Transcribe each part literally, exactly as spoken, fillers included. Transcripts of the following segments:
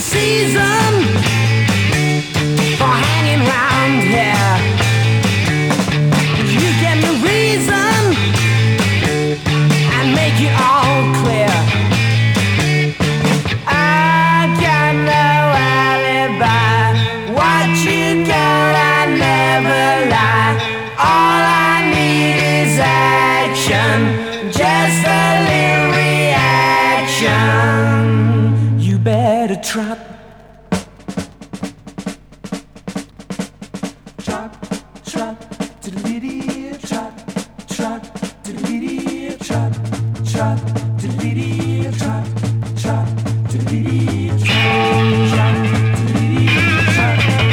season for hanging round here. You give me reason and make it all clear. I got no alibi. What you got, I never lie. All I need is action, just a little reaction. You better trot, trot, trot, to the little trot, trot, to the little trot, trot, to the little trot, trot, to the little trot, trot, to the little trot, trot, to the little.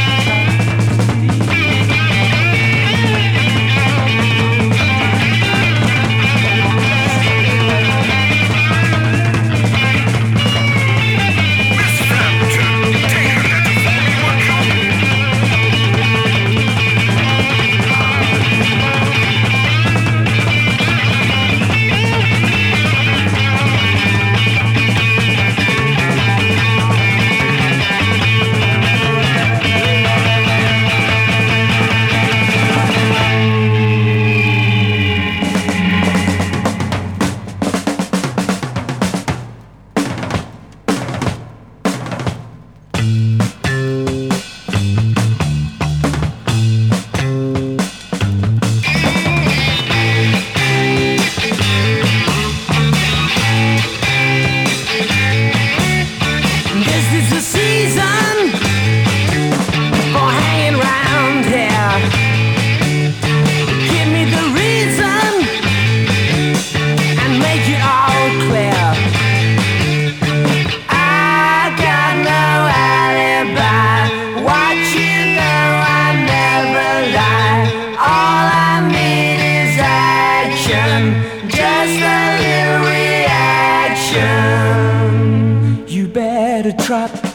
Just a little reaction. You better trot.